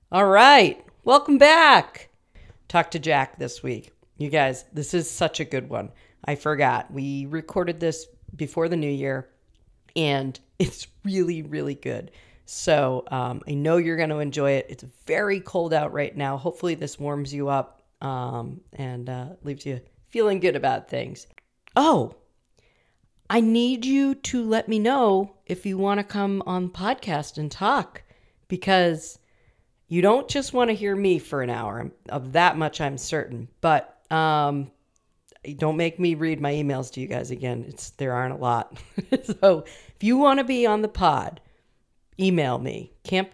All right. Welcome back. Talk to Jack this week. You guys, this is such a good one. I forgot. We recorded this before the new year, and it's really, really good. So I know you're going to enjoy it. It's very cold out right now. Hopefully, this warms you up and leaves you feeling good about things. Oh, I need you to let me know if you want to come on podcast and talk because you don't just want to hear me for an hour. Of that much, I'm certain. But don't make me read my emails to you guys again. There aren't a lot. So if you want to be on the pod, email me,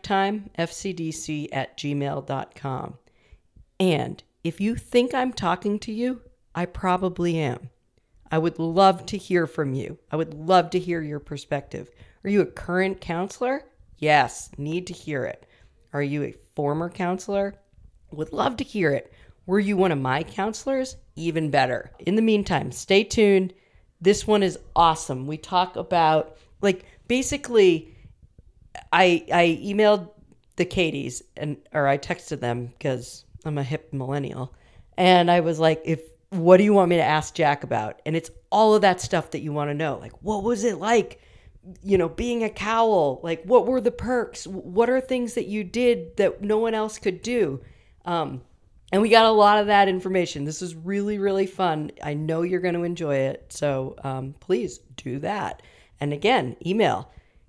camptimefcdc@gmail.com. And if you think I'm talking to you, I probably am. I would love to hear from you. I would love to hear your perspective. Are you a current counselor? Yes, need to hear it. Are you a former counselor? Would love to hear it. Were you one of my counselors? Even better. In the meantime, stay tuned. This one is awesome. We talk about, basically, I emailed the Katies, or I texted them because I'm a hip millennial. And I was like, what do you want me to ask Jack about? And it's all of that stuff that you want to know. Like, what was it like? Being a cowl, what were the perks? What are things that you did that no one else could do? And we got a lot of that information. This is really, really fun. I know you're going to enjoy it. So please do that. And again, email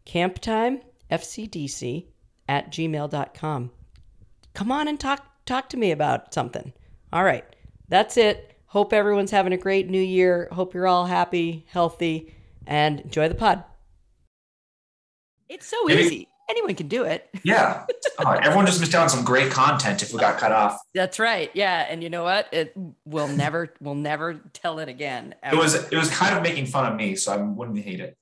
camptimefcdc@gmail.com. Come on and talk to me about something. All right. That's it. Hope everyone's having a great new year. Hope you're all happy, healthy, and enjoy the pod. It's so easy. Anyone can do it. Yeah. Everyone just missed out on some great content if we got cut off. That's right. Yeah. And you know what? We'll never tell it again. Ever. It was kind of making fun of me, so I wouldn't hate it.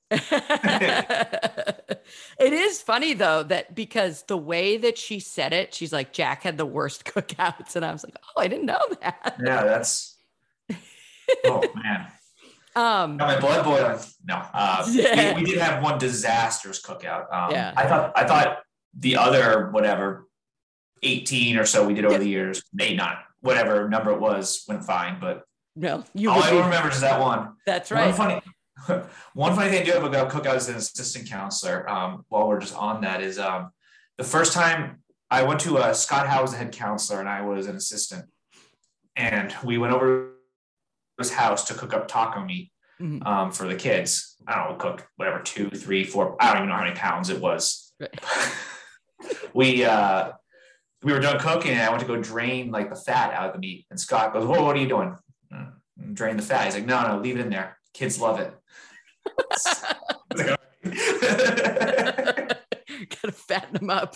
It is funny though, that because the way that she said it, she's like, Jack had the worst cookouts. And I was like, oh, I didn't know that. Yeah, that's oh man. Got my blood boiling. No. Yeah. we did have one disastrous cookout. Yeah. I thought the other whatever 18 or so we did over the years, may not, whatever number it was, went fine. But no, all I remember is that one. That's right. One funny thing I do have about cookout as an assistant counselor, while we're just on that, is the first time I went to Scott Howe was the head counselor and I was an assistant. And we went over to his house to cook up taco meat for the kids. I don't know, we cooked whatever, 2, 3, 4, I don't even know how many pounds it was. Right. We were done cooking and I went to go drain the fat out of the meat. And Scott goes, "Whoa, what are you doing?" Drain the fat. He's like, no, leave it in there. Kids love it. Gotta fatten them up.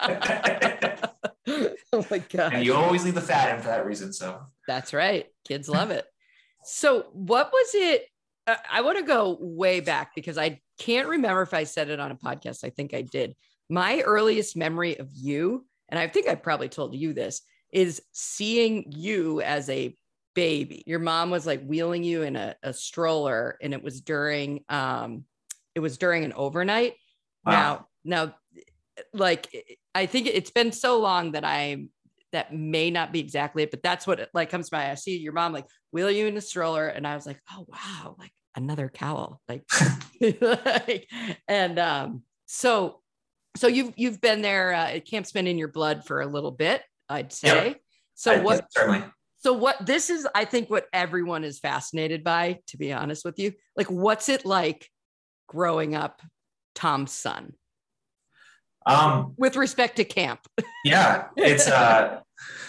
Oh my God. And you always leave the fat in for that reason. So that's right. Kids love it. So what was it? I want to go way back because I can't remember if I said it on a podcast. I think I did. My earliest memory of you, and I think I probably told you this, is seeing you as a baby. Your mom was wheeling you in a stroller, and it was during an overnight. Wow. Now, I think it's been so long that that may not be exactly it, but that's what it comes to mind. I see your mom wheel you in a stroller, and I was like, oh wow, another cowl, and so you've been there. Camp's been in your blood for a little bit, I'd say. Yep. Certainly. So what this is, I think what everyone is fascinated by, to be honest with you, what's it like growing up Tom's son? With respect to camp. Yeah, it's it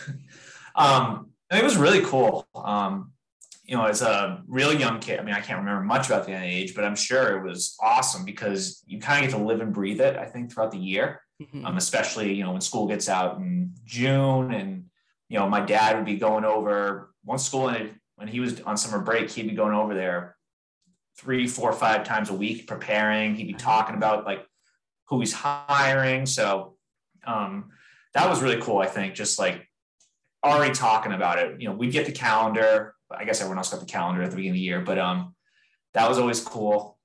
was really cool. As a really young kid, I can't remember much about the age, but I'm sure it was awesome because you kind of get to live and breathe it, I think, throughout the year. Especially, when school gets out in June and, my dad would be going over once school ended, when he was on summer break, he'd be going over there 3, 4, 5 times a week preparing. He'd be talking about who he's hiring. So that was really cool. I think just already talking about it, we'd get the calendar. I guess everyone else got the calendar at the beginning of the year, but that was always cool.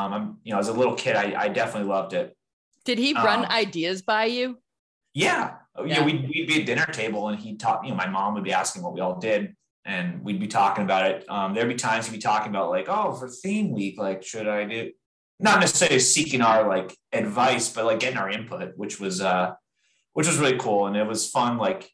As a little kid, I definitely loved it. Did he run ideas by you? Yeah. we'd be at dinner table and he'd talk, my mom would be asking what we all did and we'd be talking about it. There'd be times he'd be talking about like, oh, for theme week, like, should I do, not necessarily seeking our like advice, but like getting our input, which was really cool. And it was fun. Like,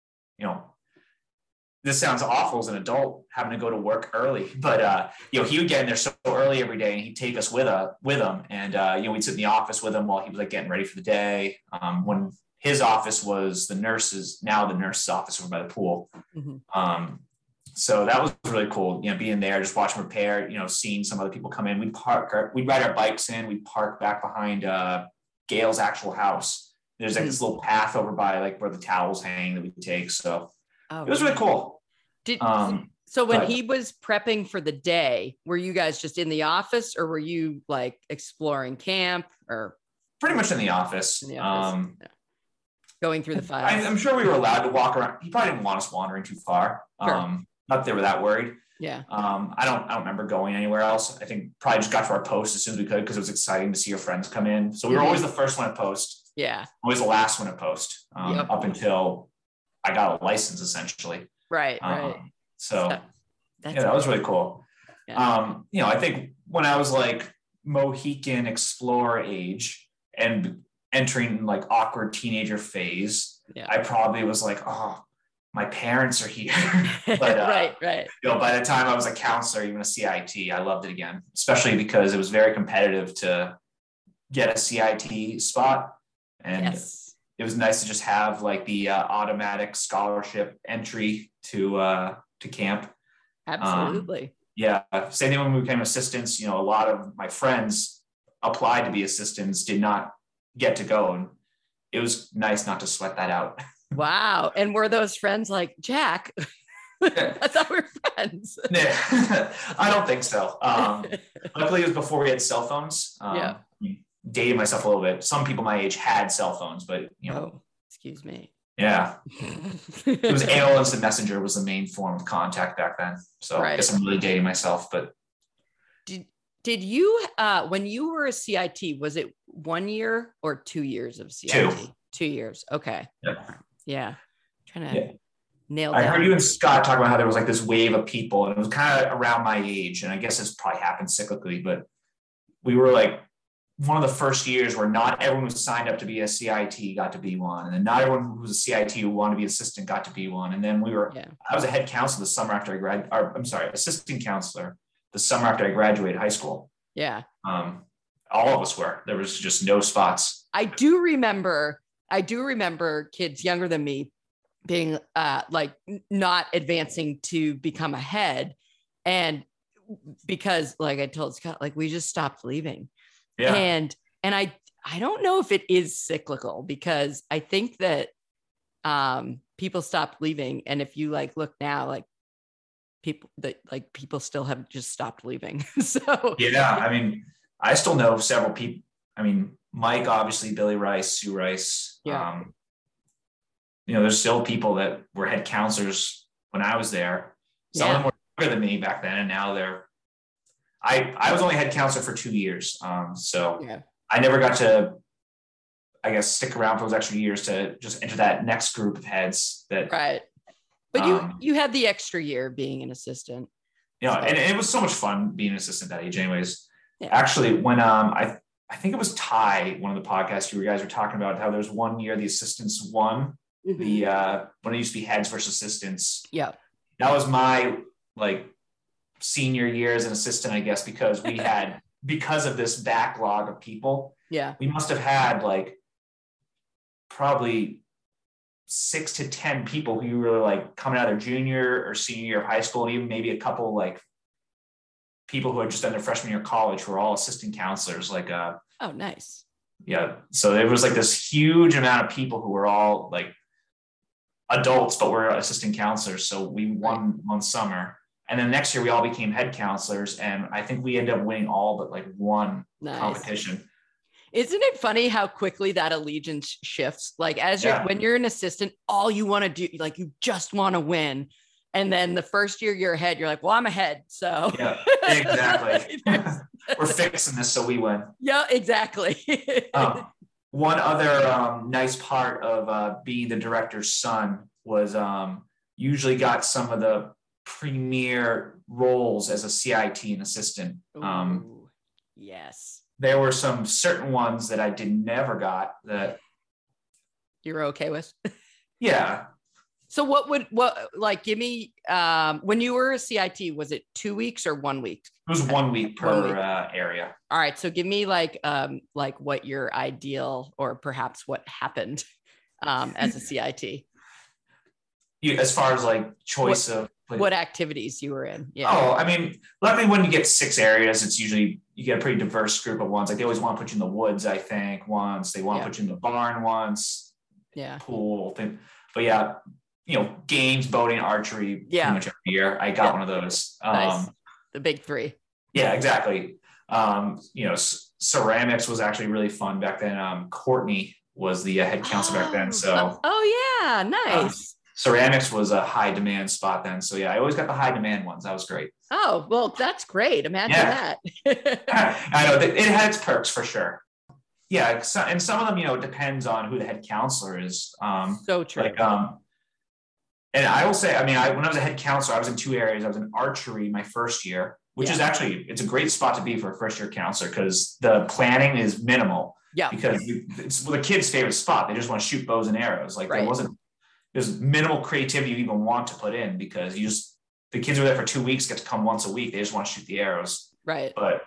this sounds awful as an adult having to go to work early, but he would get in there so early every day and he'd take us with him. And, we'd sit in the office with him while he was like getting ready for the day. When his office was the nurse's office over by the pool. Mm-hmm. So that was really cool, being there, just watching him prepare, seeing some other people come in. We'd ride our bikes in, we'd park back behind Gail's actual house. There's like this little path over by like where the towels hang that we could take. So it was really cool. So when he was prepping for the day, were you guys just in the office or were you like exploring camp or? Pretty much in the office. Going through the files. I'm sure we were allowed to walk around. He probably didn't want us wandering too far. Sure. Not that they were that worried. Yeah. I don't remember going anywhere else. I think probably just got to our post as soon as we could because it was exciting to see your friends come in. So we were always the first one at post. Yeah. Always the last one at post. Up until I got a license essentially. Right. So that was really cool. Yeah. I think when I was like Mohican explorer age and entering like awkward teenager phase, I probably was like, oh, my parents are here. But right. By the time I was a counselor, even a CIT, I loved it again, especially because it was very competitive to get a CIT spot. And it was nice to just have like the automatic scholarship entry to camp. Absolutely. Same thing when we became assistants. A lot of my friends applied to be assistants, did not get to go, and it was nice not to sweat that out. Wow. And were those friends like, Jack? I thought we were friends. I don't think so. Luckily, it was before we had cell phones. Dating myself a little bit. Some people my age had cell phones, but excuse me. Yeah. It was AOL Instant Messenger was the main form of contact back then. So I guess I'm really dating myself, but. Did you, when you were a CIT, was it 1 year or 2 years of CIT? 2 years. Okay. Yeah. Trying to nail down. I heard you and Scott talk about how there was like this wave of people and it was kind of around my age. And I guess this probably happened cyclically, but we were like one of the first years where not everyone who signed up to be a CIT got to be one. And then not everyone who was a CIT who wanted to be assistant got to be one. And then I was a head counselor the summer after I graduated, assistant counselor the summer after I graduated high school. Yeah. All of us were. There was just no spots. I do remember kids younger than me being like not advancing to become a head. And because like I told Scott, like we just stopped leaving. Yeah. And I don't know if it is cyclical because I think that people stopped leaving. And if you like look now, like people still have just stopped leaving. So yeah, I mean, I still know several people. I mean, Mike, obviously, Billy Rice, Sue Rice. Yeah. There's still people that were head counselors when I was there. Some of them were younger than me back then, and now I was only head counselor for 2 years. So I never got to, I guess, stick around for those extra years to just enter that next group of heads that. Right. But you had the extra year being an assistant. And it was so much fun being an assistant that age anyways. Yeah. Actually, when I think it was Ty, one of the podcasts you guys were talking about how there's 1 year the assistants won the when it used to be heads versus assistants. Yeah. That was my like senior year as an assistant, I guess, because we had because of this backlog of people. Yeah. We must have had like probably 6 to 10 people who were like coming out of their junior or senior year of high school, and even maybe a couple like people who had just done their freshman year of college who were all assistant counselors. Like, oh, nice. Yeah. So there was like this huge amount of people who were all like adults, but were assistant counselors. So we won one summer, and then next year we all became head counselors, and I think we ended up winning all but like one competition. Isn't it funny how quickly that allegiance shifts? Like when you're an assistant, all you want to do, like you just want to win. And then the first year you're ahead, you're like, well, I'm ahead. So yeah, exactly. We're fixing this so we win. Yeah, exactly. One other nice part of being the director's son was usually got some of the premier roles as a CIT and assistant. Ooh, yes. There were some certain ones that I never got that. You're okay with? Yeah. So give me, when you were a CIT, was it 2 weeks or 1 week? It was 1 week per 1 week. Area. All right. So give me like what your ideal, or perhaps what happened as a CIT. As far as like choice of what activities you were in. Yeah. Oh, I mean, luckily when you get 6 areas, it's usually you get a pretty diverse group of ones. Like they always want to put you in the woods, I think, once. They want to put you in the barn once. Yeah. Pool thing. But yeah, games, boating, archery, pretty much every year. I got one of those. Nice. The big 3. Yeah, exactly. Ceramics was actually really fun back then. Courtney was the head counselor back then. So yeah, nice. Ceramics was a high demand spot then. So yeah, I always got the high demand ones. That was great. Oh, well, that's great. Imagine that. I know it had its perks for sure. Yeah. And some of them, it depends on who the head counselor is. So true. Like, and I will say, I mean, when I was a head counselor, I was in 2 areas. I was in archery my first year, which is actually, it's a great spot to be for a first year counselor because the planning is minimal. Yeah. Because it's the kids' favorite spot. They just want to shoot bows and arrows. Like there's minimal creativity you even want to put in because the kids are there for 2 weeks, get to come once a week. They just want to shoot the arrows. Right. But,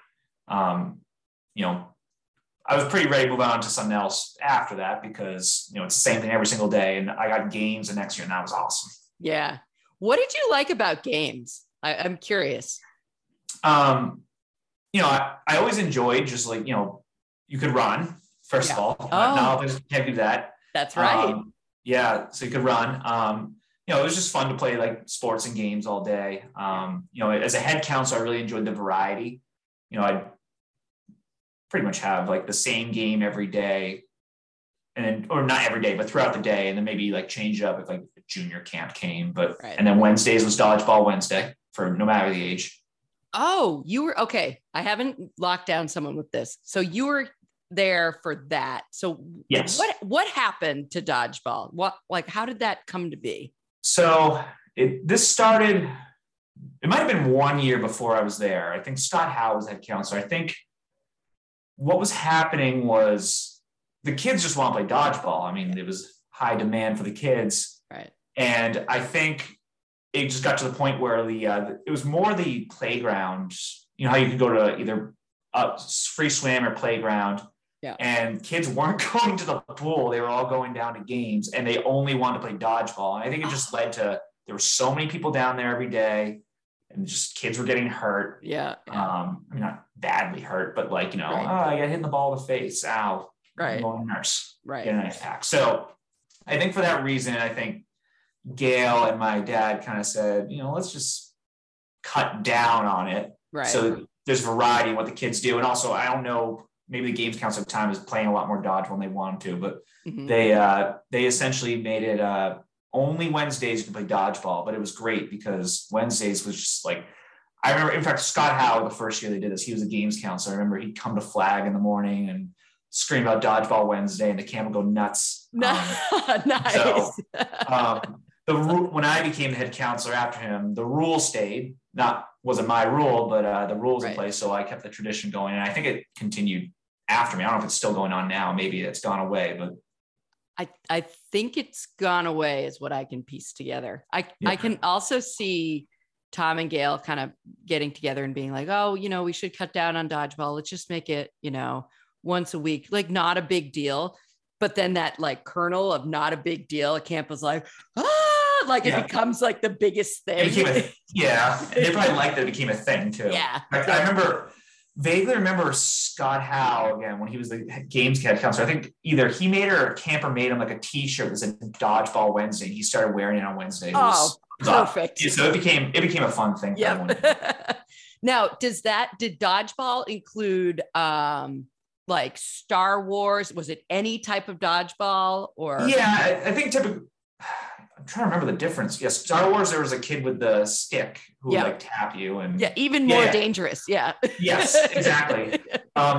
I was pretty ready to move on to something else after that because, it's the same thing every single day. And I got games the next year and that was awesome. Yeah. What did you like about games? I'm curious. I always enjoyed just like, you could run, first of all. Now others can't do that. That's right. So you could run. It was just fun to play like sports and games all day. As a head counselor, I really enjoyed the variety. I'd pretty much have like the same game every day or not every day, but throughout the day. And then maybe like change it up if like a junior camp came, and then Wednesdays was dodgeball Wednesday for no matter the age. Oh, you were okay. I haven't locked down someone with this. So you were there for that. So yes. What happened to dodgeball? How did that come to be? So this started, it might've been 1 year before I was there. I think Scott Howe was head counselor. I think what was happening was the kids just want to play dodgeball. I mean, it was high demand for the kids. Right. And I think it just got to the point where it was more the playground, how you could go to either a free swim or playground. Yeah. And kids weren't going to the pool. They were all going down to games and they only wanted to play dodgeball. And I think it just led to, there were so many people down there every day and just kids were getting hurt. Yeah. I mean, not badly hurt, but like, right. I got hit in the ball in the face. Ow. Right. I'm going to nurse. Right. Get an ice pack. So I think for that reason, I think Gail and my dad kind of said, let's just cut down on it. Right. So there's variety in what the kids do. And also, I don't know, maybe the games council at the time is playing a lot more dodgeball than they wanted to, but they essentially made it only Wednesdays you can play dodgeball, but it was great because Wednesdays was just like, I remember, in fact, Scott Howe, the first year they did this, he was a games counselor. I remember he'd come to flag in the morning and scream about dodgeball Wednesday and the camp would go nuts. Nice. So, when I became the head counselor after him, the rule stayed. Wasn't my rule, but the rules in place. So I kept the tradition going, and I think it continued after me. I don't know if it's still going on now. Maybe it's gone away, but I think it's gone away is what I can piece together. I can also see Tom and Gail kind of getting together and being like, oh, we should cut down on dodgeball. Let's just make it, once a week, like not a big deal. But then that like kernel of not a big deal, a camp was like, it becomes like the biggest thing. They probably liked that it became a thing too. Yeah. I vaguely remember Scott Howe again, when he was the games head counselor. I think either he made or a camper made him like a t-shirt that said dodgeball Wednesday. And he started wearing it on Wednesday. Perfect. So it became a fun thing for everyone. Now, did dodgeball include like Star Wars? Was it any type of dodgeball or? Yeah, I think typically, I'm trying to remember the difference. Yeah, Star Wars, there was a kid with the stick who would like tap you. And even more dangerous. Yeah. Yes, exactly.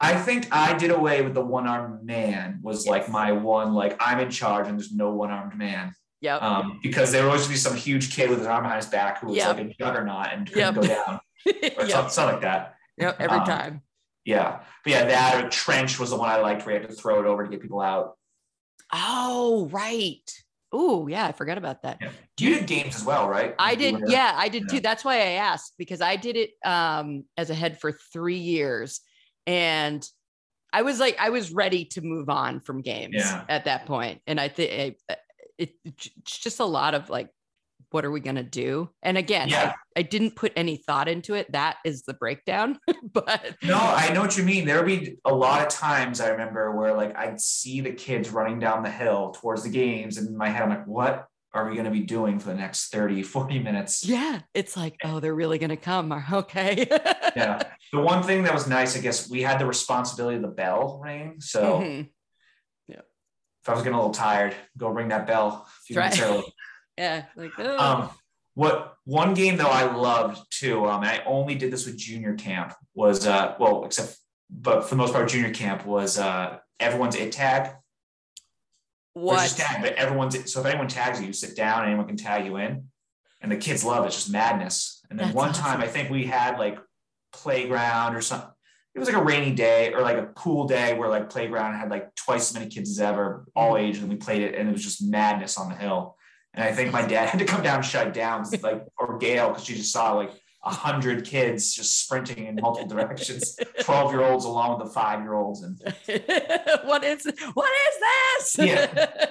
I think I did away with the one-armed man was like my one, like I'm in charge and there's no one-armed man. Yep. Because there would always be some huge kid with his arm behind his back who was like a juggernaut and couldn't go down or something like that. Yep. Every time. Yeah. But yeah, that or trench was the one I liked where you had to throw it over to get people out. Oh, right. Oh, yeah. I forgot about that. Yeah. You did games as well, right? I did. Yeah, I did too. That's why I asked, because I did it as a head for 3 years. And I was ready to move on from games at that point. And I think it's just a lot of like, what are we going to do? And again, I didn't put any thought into it. That is the breakdown. But no, I know what you mean. There would be a lot of times I remember where like I'd see the kids running down the hill towards the games. And in my head, I'm like, what are we going to be doing for the next 30, 40 minutes? Yeah. It's like, oh, they're really going to come. Okay. Yeah. The one thing that was nice, I guess we had the responsibility of the bell ring. So if I was getting a little tired, go ring that bell a few minutes early. Yeah. Like, oh. What one game though I loved too, and I only did this with junior camp was but for the most part, junior camp was everyone's it tag. What? Just tag, but everyone's so if anyone tags you, you sit down, anyone can tag you in. And the kids love it. It's just madness. And then That's one time I think we had like playground or something. It was like a rainy day or like a cool day where like playground had like twice as many kids as ever, all ages, and we played it, and it was just madness on the hill. And I think my dad had to come down and shut it down, like, or Gail, because she just saw like 100 kids just sprinting in multiple directions, 12-year-olds along with the 5-year-olds. And what is this? Yeah.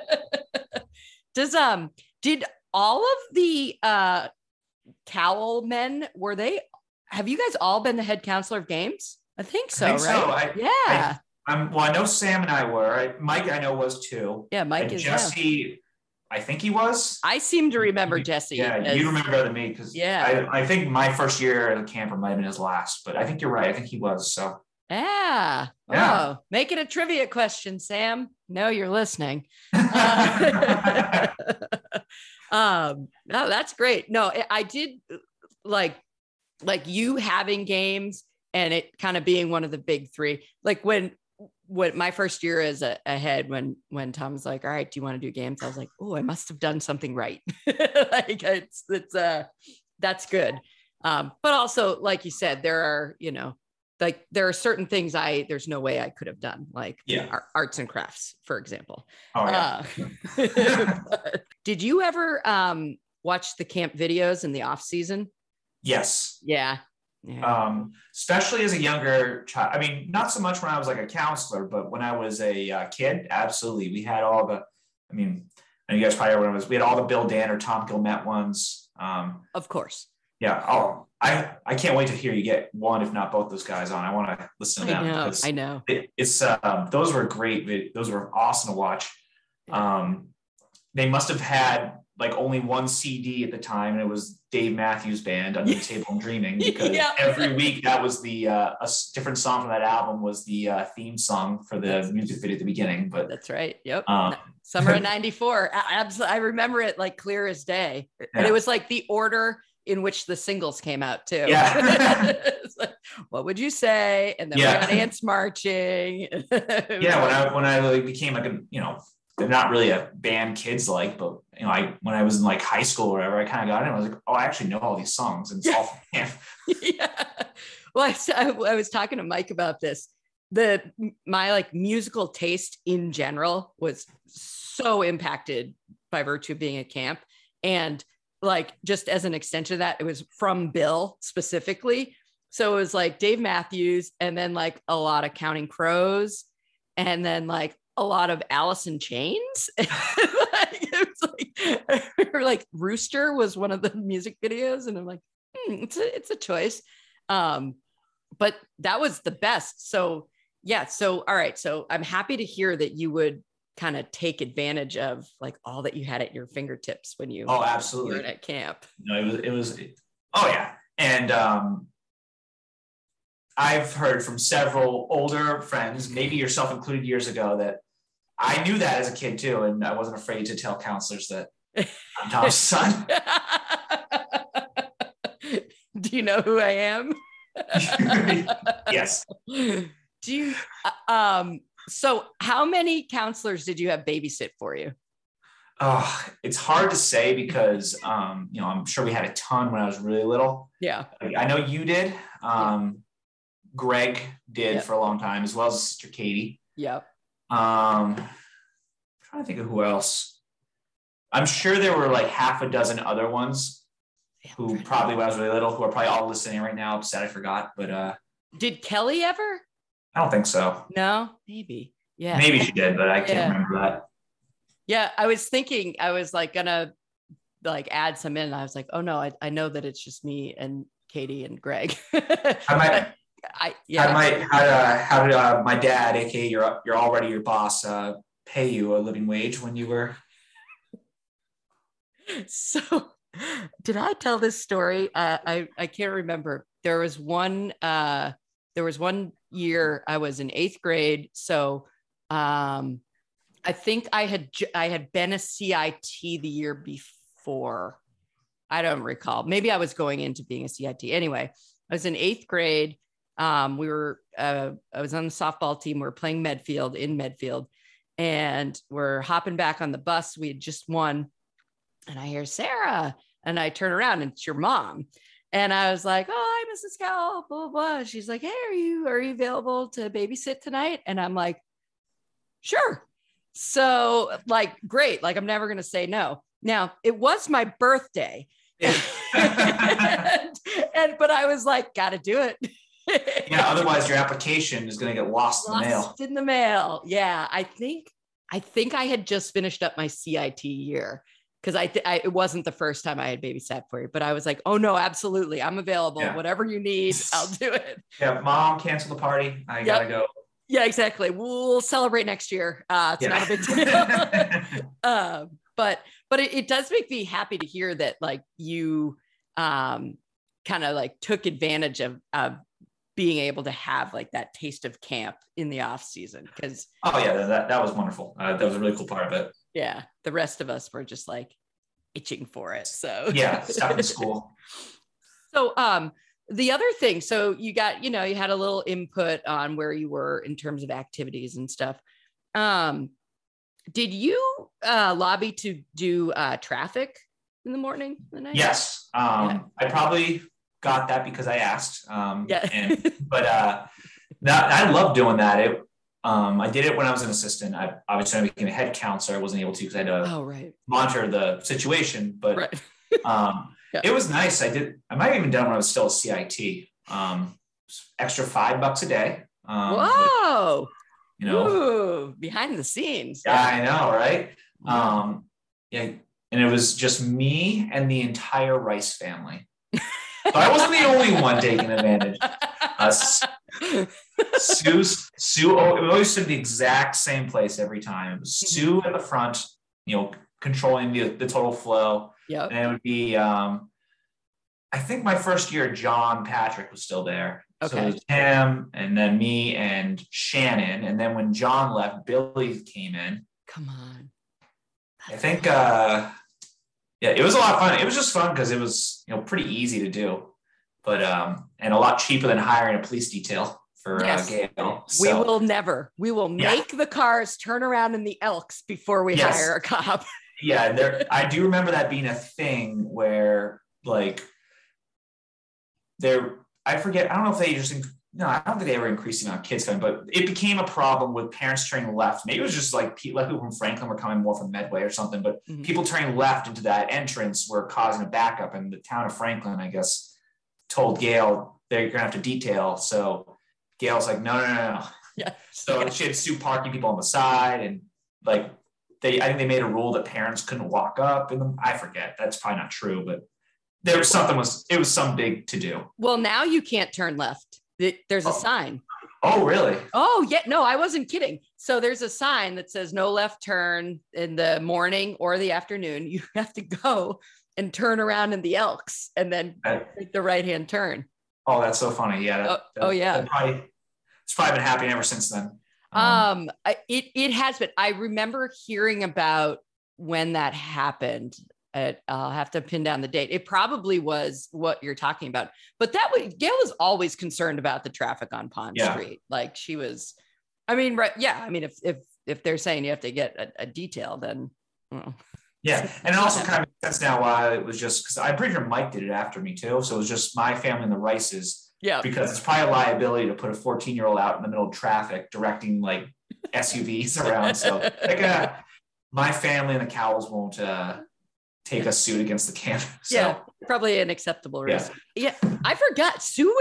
Did all of the Cowell men, have you guys all been the head counselor of games? I think so, right? I know Sam and I were. Mike, I know, was too. Yeah, Mike is. Jesse, I think he was. I seem to remember Jesse. Yeah, you remember better than me because I think my first year at the camper might have been his last, but I think you're right. I think he was. So yeah. Oh, make it a trivia question, Sam. No, you're listening. No, that's great. No, I did like you having games and it kind of being one of the big three. Like when my first year as a head, when Tom was like, all right, do you want to do games? I was like, oh, I must have done something right. Like it's that's good. But also, like you said, there are, there are certain things there's no way I could have done, like arts and crafts, for example. Oh, yeah. Did you ever watch the camp videos in the off season? Yes. Yeah. Especially as a younger child. I mean, not so much when I was like a counselor, but when I was a kid, absolutely. We had all the, I mean, and you guys probably remember this, we had all the Bill Dan or Tom Gilmet ones. Of course. Yeah. Oh, I can't wait to hear you get one, if not both those guys on. I want to listen to them. I know. It's those were great. Those were awesome to watch. They must have had like only one CD at the time, and it was Dave Matthews Band, Under the Table and Dreaming, because every week that was the a different song from that album was the theme song for the music video at the beginning. But that's right. Yep. Summer of '94. Absolutely, I remember it like clear as day, and it was like the order in which the singles came out too. Yeah. Like, what would you say? And then we got Ants Marching. When I like became like they're not really a band kids like, but when I was in like high school or whatever, I kind of got in. I was like, oh, I actually know all these songs, and it's all from him. Yeah. Well, I was talking to Mike about this. My like musical taste in general was so impacted by virtue of being at camp, and like just as an extension of that, it was from Bill specifically. So it was like Dave Matthews, and then like a lot of Counting Crows, and then like a lot of Alice in Chains. It was like Rooster was one of the music videos, and I'm like, it's a choice. But that was the best. So yeah. So all right. So I'm happy to hear that you would kind of take advantage of like all that you had at your fingertips when you absolutely were at camp. No, it was oh yeah. And I've heard from several older friends, maybe yourself included, years ago, that I knew that as a kid too, and I wasn't afraid to tell counselors that I'm Tom's son. Do you know who I am? Yes. Do you, so how many counselors did you have babysit for you? Oh, it's hard to say because, I'm sure we had a ton when I was really little. Yeah. I know you did. Greg did for a long time, as well as Sister Katie. Yep. I'm trying to think of who else. I'm sure there were like half a dozen other ones who probably when I was really little, who are probably all listening right now, upset I forgot. But did Kelly ever? I don't think so. No, maybe. Yeah. Maybe she did, but I can't remember that. Yeah, I was thinking I was like gonna like add some in. I was like, oh no, I know that it's just me and Katie and Greg. How did my dad, aka you're already your boss, pay you a living wage when you were? So, did I tell this story? I can't remember. There was one year I was in 8th grade. So, I think I had been a CIT the year before. I don't recall. Maybe I was going into being a CIT. Anyway, I was in 8th grade. I was on the softball team. We were playing in Medfield, and we're hopping back on the bus. We had just won. And I hear Sarah, and I turn around and it's your mom. And I was like, oh, hi, Mrs. Cowell, blah, blah, blah. She's like, hey, are you available to babysit tonight? And I'm like, sure. So like, great. Like, I'm never going to say no. Now it was my birthday. Yeah. But I was like, got to do it. Yeah. Otherwise your application is going to get lost in the mail. Yeah. I think I had just finished up my CIT year. Because it wasn't the first time I had babysat for you, but I was like, oh no, absolutely. I'm available. Yeah. Whatever you need, I'll do it. Yeah. Mom, cancel the party. I gotta go. Yeah, exactly. We'll celebrate next year. It's not a big deal. But it does make me happy to hear that like you kind of like took advantage of being able to have like that taste of camp in the off season. Because that was wonderful. That was a really cool part of it. Yeah, the rest of us were just like itching for it. So yeah, stuck in school. So the other thing, so you got, you had a little input on where you were in terms of activities and stuff. Did you lobby to do traffic in the morning, the night? Yes. I probably got that because I asked. But I love doing that. I did it when I was an assistant. Obviously I became a head counselor. I wasn't able to because I had to monitor the situation, but it was nice. I might have even done when I was still a CIT. Extra $5 a day. Whoa. But, ooh, behind the scenes. Yeah, I know, right? And it was just me and the entire Rice family. So I wasn't the only one taking advantage. Sue, it always stood the exact same place every time. It was Sue at the front, controlling the total flow. Yeah. And it would be, I think my first year, John Patrick was still there. Okay. So it was him and then me and Shannon. And then when John left, Billy came in. Come on. I think, it was a lot of fun. It was just fun because it was, pretty easy to do, but, and a lot cheaper than hiring a police detail for Gail. So, we will make the cars turn around in the Elks before we hire a cop. Yeah. I do remember that being a thing where like I forget, I don't know if they I don't think they ever increased the amount of kids coming, but it became a problem with parents turning left. Maybe it was just like people from Franklin were coming more from Medway or something, but people turning left into that entrance were causing a backup. And the town of Franklin, I guess, told Gail they're going to have to detail. So Gail's like, no. Yeah. So she had Sue parking people on the side, and like I think they made a rule that parents couldn't walk up. And I forget. That's probably not true, but it was some big to do. Well, now you can't turn left. There's a sign. Oh, really? Oh, yeah. No, I wasn't kidding. So there's a sign that says no left turn in the morning or the afternoon. You have to go and turn around in the Elks and then make the right-hand turn. Oh, that's so funny. Yeah. It's probably been happening ever since then. It has been. I remember hearing about when that happened. I'll have to pin down the date. It probably was what you're talking about, but Gail was always concerned about the traffic on Pond Street. Like she was, I mean, right. Yeah. I mean, if they're saying you have to get a detail, then. Well. Yeah. And it also kind of makes sense now why it was just because I'm pretty sure Mike did it after me too. So it was just my family and the Rices. Yeah. Because it's probably a liability to put a 14-year-old out in the middle of traffic directing like SUVs around. So like my family and the Cowles won't take a suit against the campus. So. Yeah. Probably an acceptable risk. Yeah. I forgot Sue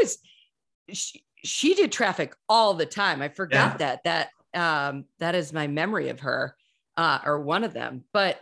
she did traffic all the time. I forgot that is my memory of her or one of them. But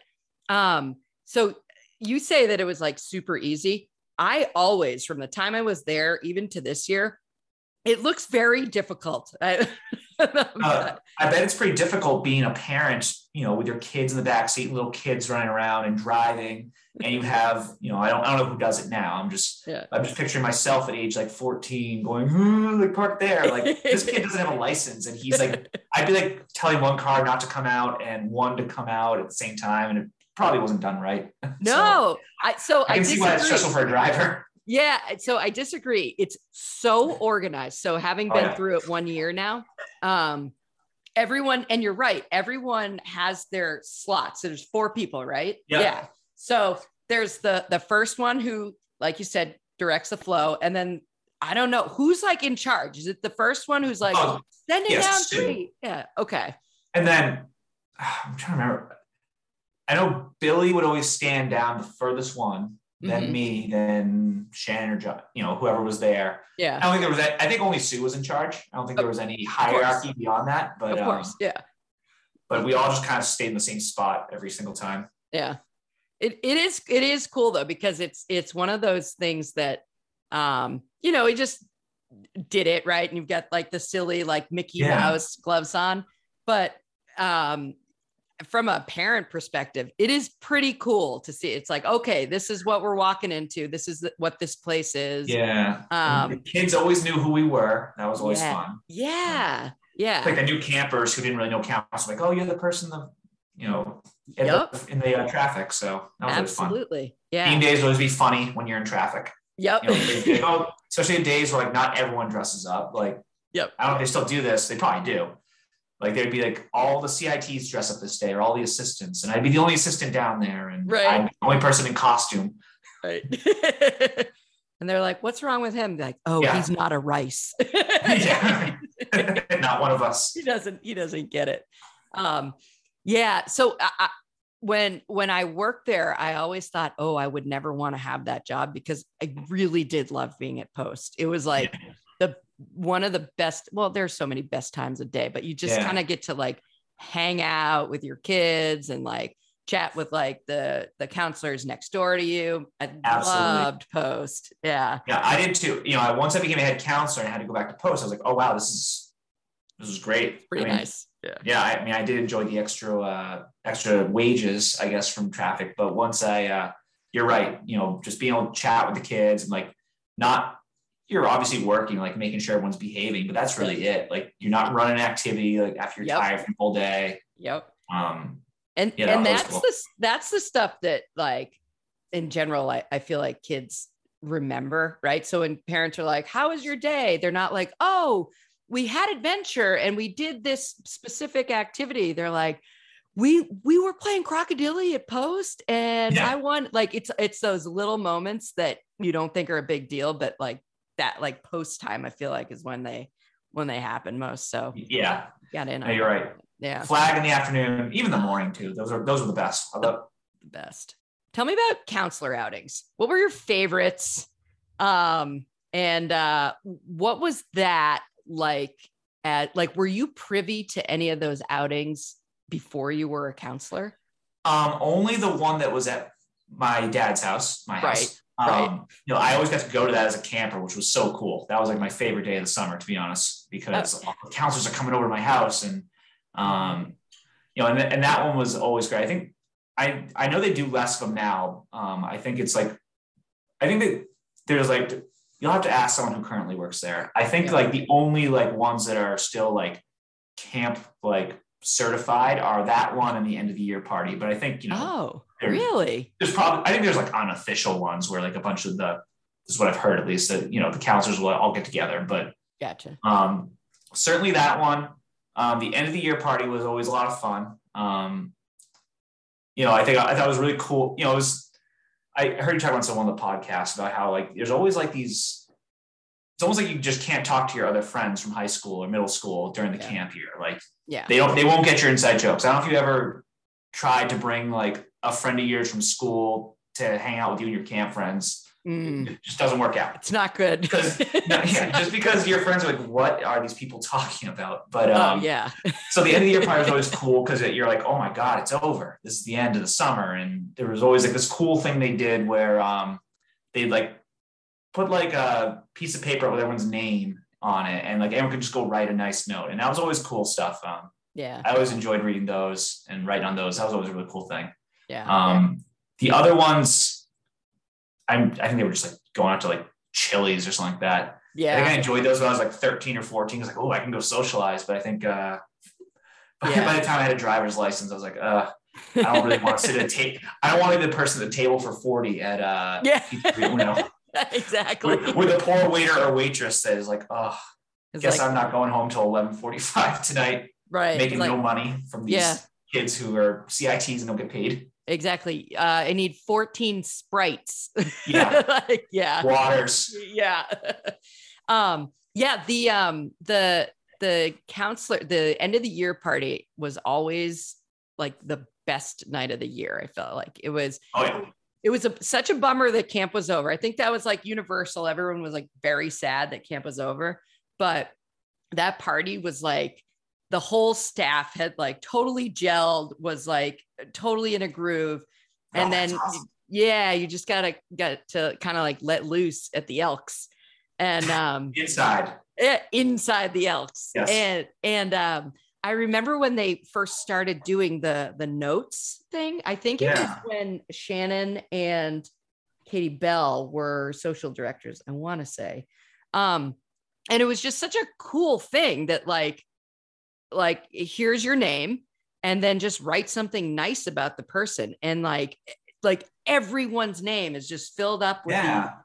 so you say that it was like super easy. I always, from the time I was there, even to this year, it looks very difficult. I bet it's pretty difficult being a parent, with your kids in the backseat, little kids running around and driving, and you have, I don't know who does it now. I'm just picturing myself at age like 14 going, like park there. Like this kid doesn't have a license, and he's like, I'd be like telling one car not to come out and one to come out at the same time, and it probably wasn't done right. No, I can see why it's stressful for a driver. Yeah. So I disagree. It's so organized. So having been through it 1 year now, everyone, and you're right, everyone has their slots. So there's 4 people, right? Yep. Yeah. So there's the first one who, like you said, directs the flow. And then I don't know who's like in charge. Is it the first one who's like sending down 3? Yeah. Okay. And then I'm trying to remember. I know Billy would always stand down the furthest one, then me, then Shannon or John, whoever was there. Yeah. I don't think there was that. I think only Sue was in charge. I don't think there was any hierarchy beyond that, but of course. Yeah. But we all just kind of stayed in the same spot every single time. Yeah. It is cool though, because it's one of those things that, he just did it right. And you've got like the silly, like Mickey Mouse gloves on, but, from a parent perspective, it is pretty cool to see. It's like, okay, this is what we're walking into. This is what this place is. Yeah. The kids always knew who we were. That was always fun. Yeah. Yeah. Like the new campers who didn't really know campus, like, oh, you're the person in the traffic. So that was always fun. Absolutely. Yeah. Theme days always be funny when you're in traffic. Yep. Especially in days where like not everyone dresses up. Like, yep. I don't know if they still do this. They probably do. Like there'd be like all the CITs dress up this day, or all the assistants, and I'd be the only assistant down there, and I'm the only person in costume. Right. And they're like, "What's wrong with him?" They're like, "Oh, he's not a Rice." Not one of us. He doesn't get it. So when I worked there, I always thought, oh, I would never want to have that job, because I really did love being at Post. It was like one of the best. Well, there's so many best times a day, but you just kind of get to like hang out with your kids and like chat with like the counselors next door to you. I loved Post. Yeah. Yeah, I did too. Once I became a head counselor and I had to go back to Post, I was like, oh wow, this is great. Pretty nice. Yeah. I did enjoy the extra wages, I guess, from traffic. But once you're right, just being able to chat with the kids and like you're obviously working, like making sure everyone's behaving, but that's really it. Like you're not running activity like after you're tired from the whole day. Yep. And that's the stuff that like in general, I feel like kids remember, right? So when parents are like, how was your day? They're not like, oh, we had adventure and we did this specific activity. They're like, we were playing Crocodile at Post and I won. Like it's those little moments that you don't think are a big deal, but like that, like Post time, I feel like is when they happen most. So got in. No, you're right. Yeah. Flag in the afternoon, even the morning too. Those are the best. I love the best. Tell me about counselor outings. What were your favorites? And what was that like were you privy to any of those outings before you were a counselor? Only the one that was at my dad's house, my house. Right. I always got to go to that as a camper, which was so cool. That was like my favorite day of the summer, to be honest, because all the counselors are coming over to my house and, and that one was always great. I think I know they do less of them now. I think that there's like, you'll have to ask someone who currently works there. I think like the only like ones that are still like camp, like certified are that one and the end of the year party. But I think, Really? There's probably, I think there's like unofficial ones where like a bunch of this is what I've heard at least, that, the counselors will all get together, but Gotcha. Certainly that one. The end of the year party was always a lot of fun. I thought it was really cool. I heard you talk about some on the podcast about how like there's always like these. It's almost like you just can't talk to your other friends from high school or middle school during the camp year. Like, they won't get your inside jokes. I don't know if you ever tried to bring like a friend of yours from school to hang out with you and your camp friends. It just doesn't work out. It's not good. Just because your friends are like, what are these people talking about? But so the end of the year party was always cool because you're like, oh my God, it's over. This is the end of the summer. And there was always like this cool thing they did where they'd like put like a piece of paper with everyone's name on it, and like everyone could just go write a nice note. And that was always cool stuff. I always enjoyed reading those and writing on those. That was always a really cool thing. The other ones, I think they were just like going out to like Chili's or something like that. I think I enjoyed those when I was like 13 or 14. I was like, oh, I can go socialize. But I think by the time I had a driver's license, I was like, I don't really want to sit at a table. I don't want to be the person at the table for 40 at Exactly. With a poor waiter or waitress that is like, oh, guess I'm not going home till 11:45 tonight. Right. Making no money from these kids who are CITs and don't get paid. Exactly. I need 14 Sprites. Yeah. Waters. Yeah. The counselor, the end of the year party was always like the best night of the year. I felt like it was. It was such a bummer that camp was over. I think that was like universal. Everyone was like very sad that camp was over, but that party was like the whole staff had like totally gelled, was like totally in a groove. And then, awesome. You just got to kind of like let loose at the Elks and inside the Elks. Yes. And I remember when they first started doing the notes thing. I think it was when Shannon and Katie Bell were social directors, I want to say. And it was just such a cool thing that like here's your name and then just write something nice about the person. And like everyone's name is just filled up with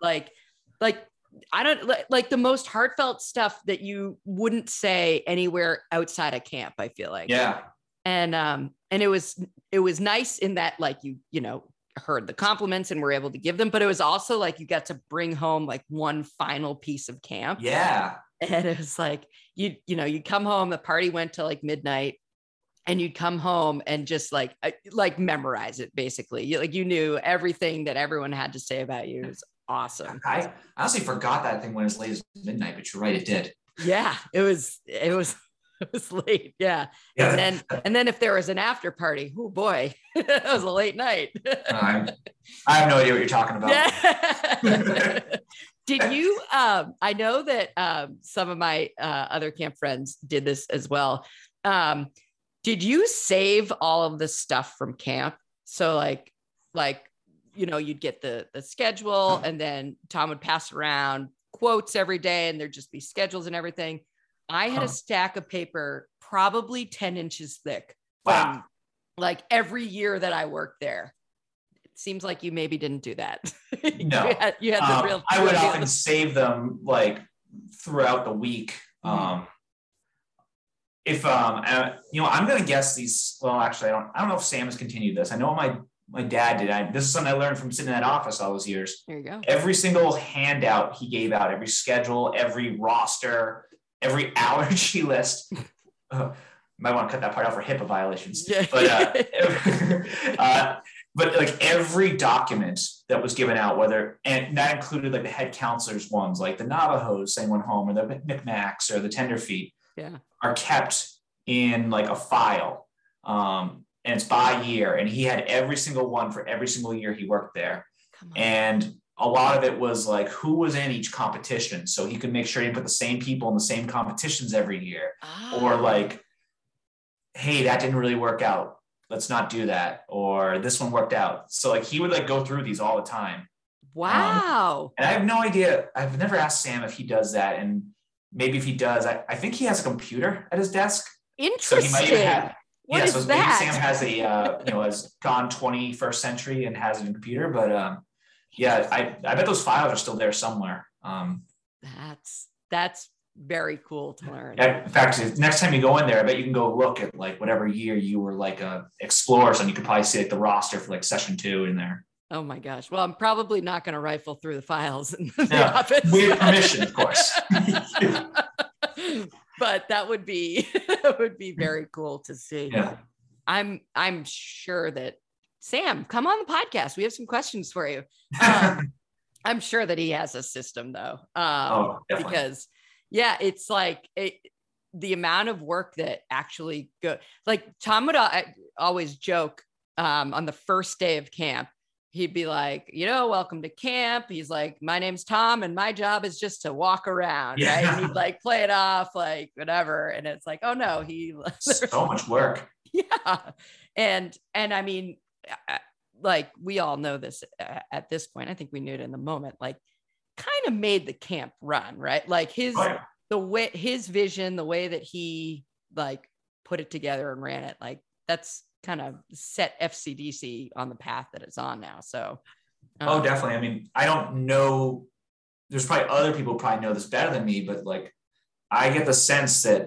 I don't like the most heartfelt stuff that you wouldn't say anywhere outside of camp, I feel like. Yeah. And it was nice in that like you heard the compliments and were able to give them, but it was also like you got to bring home like one final piece of camp. Yeah. And it was like you'd come home, the party went till like midnight, and you'd come home and just like memorize it basically. You knew everything that everyone had to say about you. It was awesome. I honestly forgot that thing when as late as midnight, but you're right, it did. Yeah, it was late. Yeah. And then if there was an after party, oh boy, that was a late night. I have no idea what you're talking about. Yeah. Did you, I know that some of my other camp friends did this as well. Did you save all of the stuff from camp? So like, you'd get the schedule and then Tom would pass around quotes every day and there'd just be schedules and everything. I had a stack of paper, probably 10 inches thick. Wow. Like every year that I worked there. It seems like you maybe didn't do that. No, you had the real. I would often save them like throughout the week. If I'm going to guess these. Well, actually, I don't know if Sam has continued this. I know my dad did. This is something I learned from sitting in that office all those years. There you go. Every single handout he gave out, every schedule, every roster, every allergy list. Might want to cut that part out for HIPAA violations. Yeah. But like every document that was given out, and that included like the head counselors ones, like the Navajos sending one home, or the Micmacs or the Tenderfeet, are kept in like a file. And it's by year. And he had every single one for every single year he worked there. And a lot of it was like who was in each competition. So he could make sure he put the same people in the same competitions every year. Or like, hey, that didn't really work out. Let's not do that. Or this one worked out. So like he would like go through these all the time. Wow. And I have no idea. I've never asked Sam if he does that. And maybe if he does, I think he has a computer at his desk. Interesting. So he might even have, What is maybe that? Sam has has gone 21st century and has a computer, but yeah, I bet those files are still there somewhere. That's very cool to learn. In fact, if next time you go in there, I bet you can go look at like whatever year you were like a explorer, and you could probably see like the roster for like session 2 in there. Oh my gosh. Well, I'm probably not going to rifle through the files in the office. With permission, of course. But that would be very cool to see. Yeah. I'm sure that Sam, come on the podcast. We have some questions for you. I'm sure that he has a system though. Because it's like the amount of work that actually go, like Tom would always joke on the first day of camp. He'd be like, welcome to camp. He's like, my name's Tom and my job is just to walk around. Yeah. Right. And he'd like play it off, like whatever. And it's like, oh no, so much work. Yeah. And I mean, like we all know this at this point, I think we knew it in the moment, like kind of made the camp run, right? Like his vision, the way that he like put it together and ran it, like that's kind of set FCDC on the path that it's on now. So, definitely. I mean, I don't know. There's probably other people probably know this better than me, but like, I get the sense that,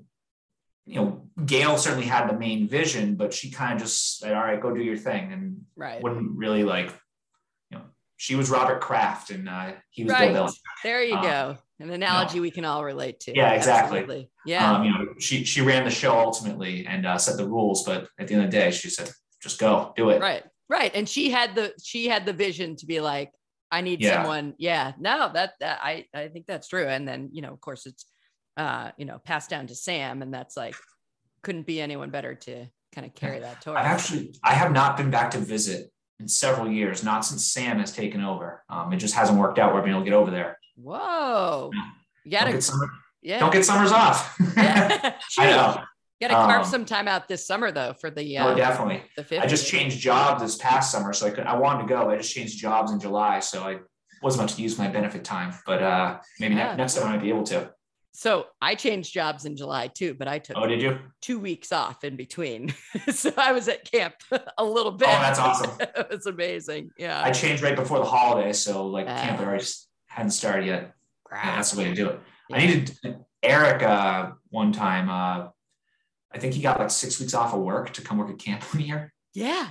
Gail certainly had the main vision, but she kind of just said, all right, go do your thing. And wouldn't really like, she was Robert Kraft and he was Bill Belichick. There you go. An analogy we can all relate to. Yeah, exactly. Absolutely. Yeah. She ran the show ultimately and set the rules, but at the end of the day, she said, just go do it. Right. And she had the vision to be like, I need someone. Yeah, no, that I think that's true. And then, of course it's, passed down to Sam, and that's like, couldn't be anyone better to kind of carry that torch. I have not been back to visit in several years, not since Sam has taken over. It just hasn't worked out where I've been able to get over there. Whoa. You gotta don't get summers off. Yeah. I know. You gotta carve some time out this summer though for the definitely. The 50th. I just changed jobs this past summer, so I wanted to go. I just changed jobs in July, so I wasn't able to use my benefit time. But maybe next time I might be able to. So I changed jobs in July too, but I took did you? 2 weeks off in between. So I was at camp a little bit. Oh, that's awesome. It was amazing. Yeah. I changed right before the holidays. So like camp already hadn't started yet. Yeah, that's the way to do it. Yeah. I needed Eric one time. I think he got like 6 weeks off of work to come work at camp 1 year. Yeah.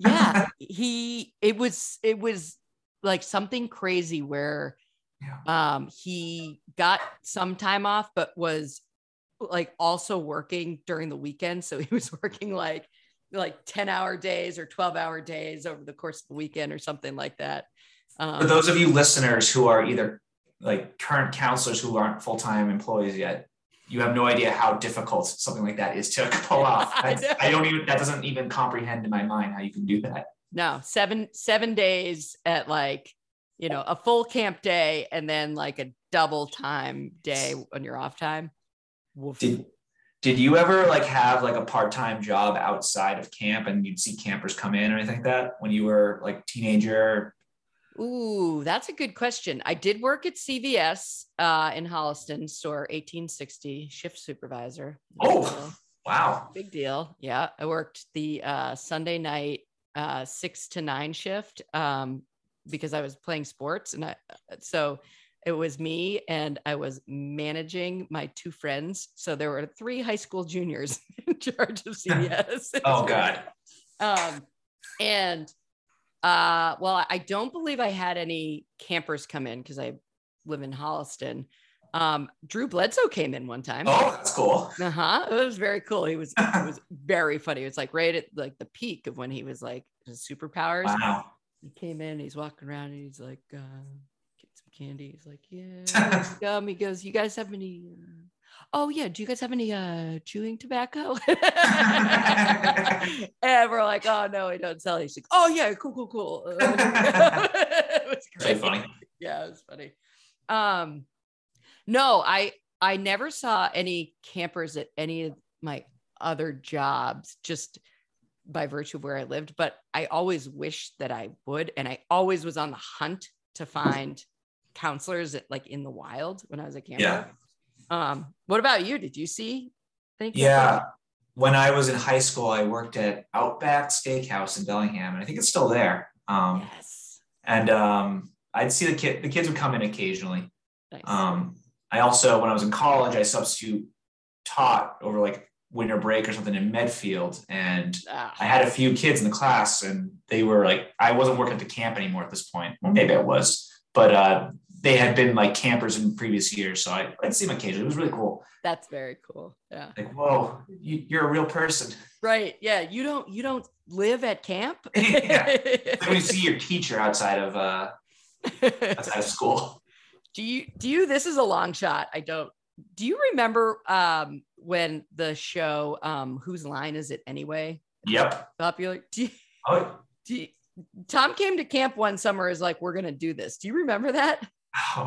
It was like something crazy where he got some time off, but was like also working during the weekend. So he was working like 10-hour days or 12-hour days over the course of the weekend or something like that. For those of you listeners who are either like current counselors who aren't full-time employees yet, you have no idea how difficult something like that is to pull off. That doesn't even comprehend in my mind how you can do that. No, 7 days at like, a full camp day and then like a double time day on your off time. Woof. Did you ever like have like a part-time job outside of camp and you'd see campers come in or anything like that when you were like teenager? Ooh, that's a good question. I did work at CVS in Holliston, store 1860, shift supervisor. Wow. Big deal. Yeah. I worked the Sunday night 6 to 9 shift because I was playing sports. And so it was me and I was managing my 2 friends. So there were 3 high school juniors in charge of CVS. Oh, God. Well, I don't believe I had any campers come in because I live in Holliston. Drew Bledsoe came in one time. Oh, that's cool. It was very cool. It was very funny. It was like right at like the peak of when he was like his superpowers. Wow. He came in, he's walking around and he's like, get some candy. He's like, yeah, gum. He goes, you guys have any, oh yeah, do you guys have any chewing tobacco? And we're like, oh no, we don't sell. He's like, oh yeah, cool. It was great. Very funny. Yeah, it was funny. No, I never saw any campers at any of my other jobs, just by virtue of where I lived, but I always wished that I would. And I always was on the hunt to find counselors in the wild when I was a camper. Yeah. What about you? Did you see? Yeah. when I was in high school, I worked at Outback Steakhouse in Bellingham, and I think it's still there. Yes. And I'd see the kids would come in occasionally. Nice. I also, when I was in college, I substitute taught over like winter break or something in Medfield, and I had a few kids in the class, and they were like, I wasn't working at the camp anymore at this point. Well, maybe I was, but they had been like campers in previous years, so I'd see them occasionally. It was really cool. That's very cool. Yeah. Like, whoa, you're a real person. Right. Yeah. You don't live at camp. Yeah. When you see your teacher outside of school. Do you, this is a long shot. Do you remember when the show, Whose Line Is It Anyway? Yep. Popular. Oh. Tom came to camp one summer as like, we're going to do this. Do you remember that? Oh,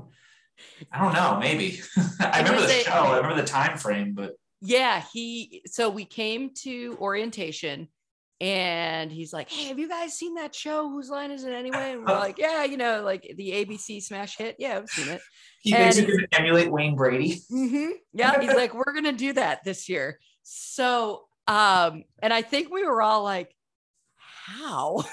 I don't know. Maybe. I remember the show. I remember the time frame, but yeah, so we came to orientation and he's like, hey, have you guys seen that show? Whose Line Is It Anyway? And we're like, yeah, like the ABC smash hit. Yeah, I've seen it. He thinks he can emulate Wayne Brady. Mm-hmm. Yeah. He's like, we're going to do that this year. So, and I think we were all like, how?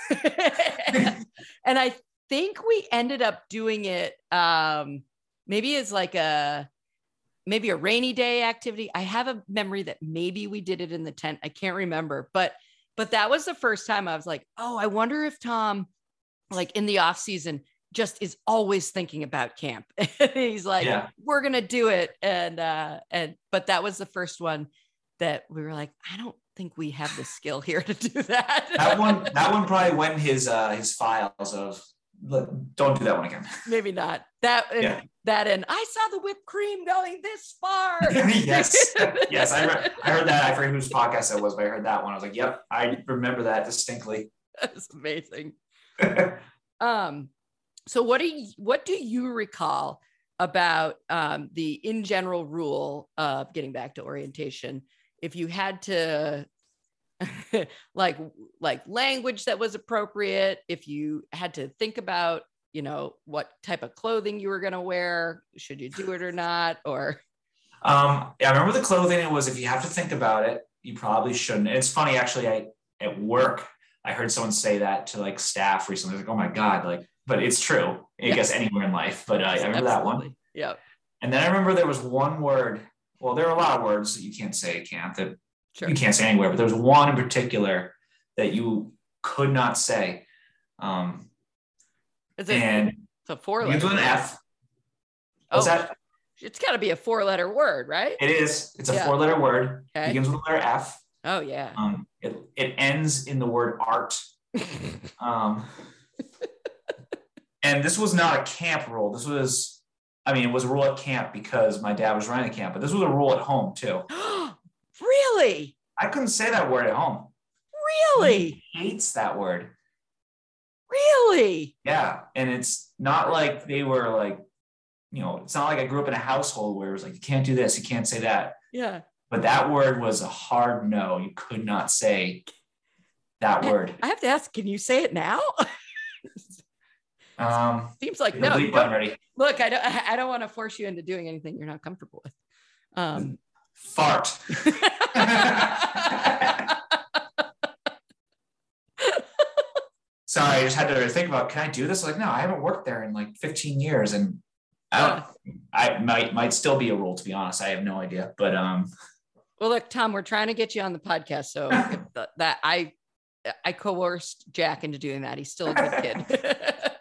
And I think we ended up doing it maybe as like maybe a rainy day activity. I have a memory that maybe we did it in the tent. I can't remember, but that was the first time I was like, oh, I wonder if Tom, like in the off season, just is always thinking about camp. And he's like, yeah, we're going to do it. But that was the first one that we were like, I don't think we have the skill here to do that. that one probably went in his files of, don't do that one again. Maybe not. And I saw the whipped cream going this far. Yes. I heard that. I forget whose podcast that was, but I heard that one. I was like, yep, I remember that distinctly. That's amazing. So what do you recall about the in general rule of getting back to orientation? If you had to like language that was appropriate, if you had to think about, what type of clothing you were going to wear, should you do it or not? Or I remember the clothing. It was, if you have to think about it, you probably shouldn't. It's funny, actually, at work, I heard someone say that to like staff recently. Like, oh my God, but it's true. I guess anywhere in life, but I remember that one. Yeah. And then I remember there was one word. Well, there are a lot of words that you can't say at camp that you can't say anywhere, but there was one in particular that you could not say. It's a 4-letter. Begins with an F. What's that? It's got to be a 4-letter word, right? It is. It's a 4-letter word. Okay. Begins with the letter F. Oh yeah. It ends in the word art. And this was not a camp rule. This was, it was a rule at camp because my dad was running the camp, but this was a rule at home too. Really? I couldn't say that word at home. Really? He hates that word. Really? Yeah. And it's not like they were like, it's not like I grew up in a household where it was like, you can't do this, you can't say that. Yeah. But that word was a hard no. You could not say that word. I have to ask, can you say it now? Seems like no. Look, I don't want to force you into doing anything you're not comfortable with. Fart. Sorry, I just had to think about, can I do this? Like, no, I haven't worked there in like 15 years, and I might still be a rule, to be honest. I have no idea, but well, look, Tom, we're trying to get you on the podcast, so that I coerced Jack into doing that. He's still a good kid.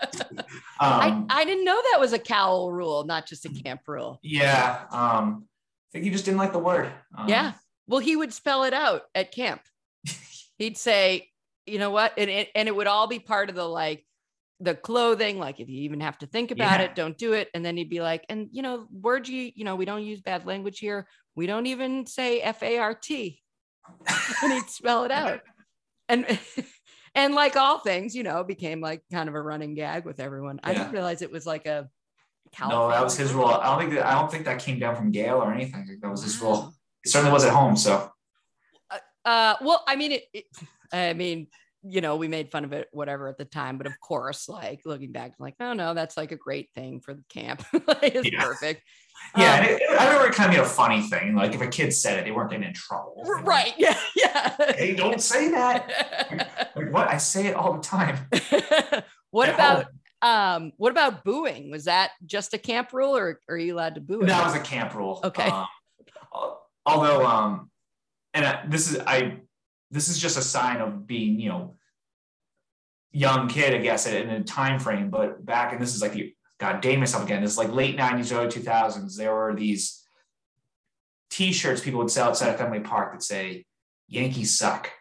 I didn't know that was a cowl rule, not just a camp rule. Yeah. I think he just didn't like the word. Yeah. Well, he would spell it out at camp. He'd say, you know what? And it would all be part of the clothing. Like, if you even have to think about it, don't do it. And then he'd be like, and words, we don't use bad language here. We don't even say FART. And he'd spell it out. And like all things, became like kind of a running gag with everyone. Yeah. I didn't realize it was like a California. No, that was his rule. I don't think that came down from Gail or anything. That was his rule. It certainly was at home. So, well, we made fun of it, whatever at the time. But of course, like looking back, like, oh no, that's like a great thing for the camp. It's perfect. Yeah. I remember it kind of being a funny thing. Like if a kid said it, they weren't getting in trouble. Right. Yeah. Yeah. Hey, don't say that. Like, what? I say it all the time. What about booing? Was that just a camp rule, or are you allowed to boo? That was a camp rule. Okay. Although, this is just a sign of being, young kid, I guess, in a time frame. But back, and this is like God, dating myself again. This is like late 90s, early 2000s. There were these T-shirts people would sell outside of Fenway Park that say "Yankees suck,"